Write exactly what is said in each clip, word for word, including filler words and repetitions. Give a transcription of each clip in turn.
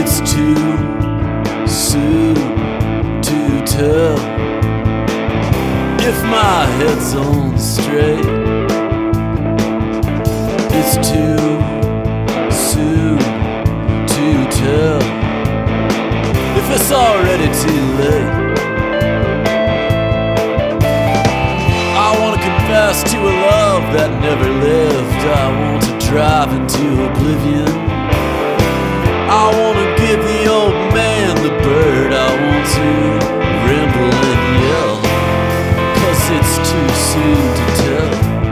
It's too soon to tell if my head's on straight. It's too soon to tell if it's already too late. I wanna confess to a love that never lived. I want to drive into oblivion. I wanna give the old man the bird. I want to ramble and yell, 'cause it's too soon to tell.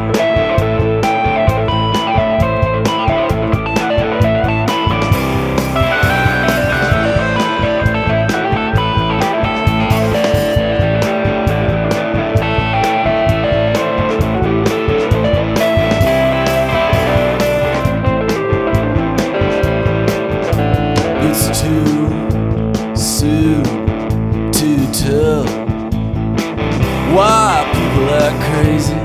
It's too soon to tell why people act crazy.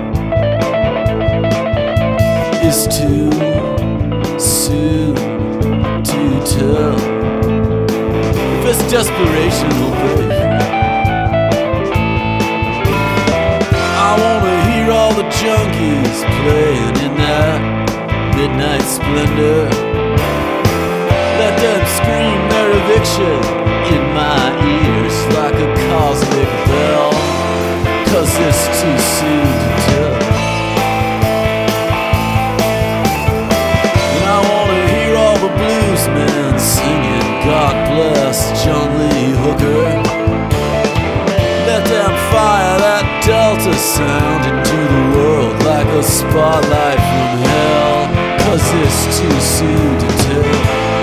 It's too soon to tell if it's desperation or bravery. I wanna hear all the junkies playing in that midnight splendor. Let them scream their eviction in my ears like a cosmic bell, 'cause it's too soon to tell. And I wanna hear all the bluesmen singing God bless John Lee Hooker. Let them fire that Delta sound into the world like a spotlight from hell, 'cause it's too soon to tell.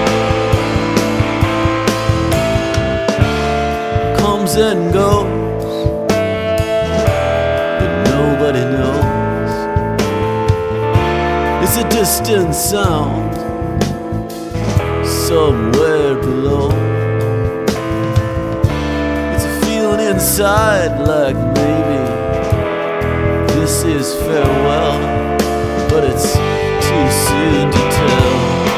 Comes and goes, but nobody knows. It's a distant sound somewhere below. It's a feeling inside like maybe this is farewell, but it's too soon to tell.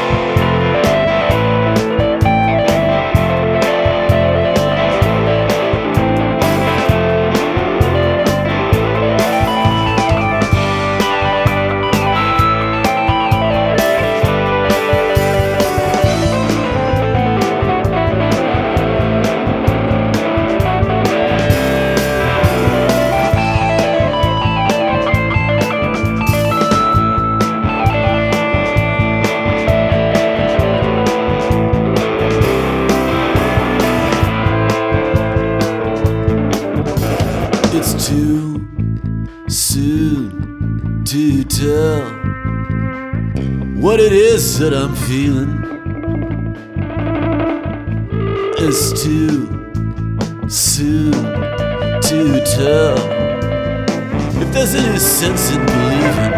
It's too soon to tell what it is that I'm feeling. It's too soon to tell if there's any sense in believing.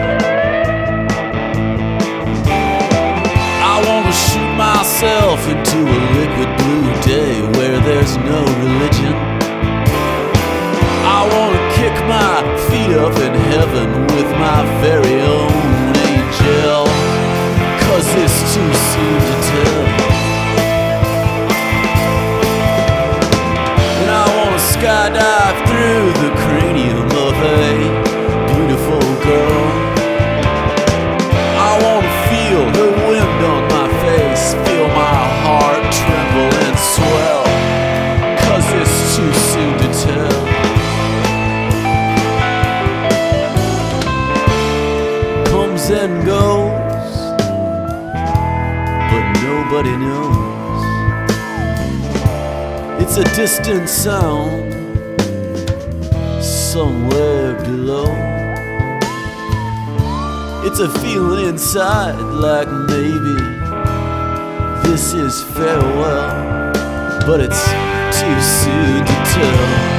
I wanna shoot myself into a liquid blue day where there's no religion. I wanna kick my feet up in heaven with my very own angel, 'cause it's too soon to tell. And I wanna skydive through the cranium of a beautiful girl. I wanna feel her wind on my face, feel my heart tremble and swell, 'cause it's too soon to tell. And goes, but nobody knows. It's a distant sound somewhere below. It's a feeling inside like maybe this is farewell, but it's too soon to tell.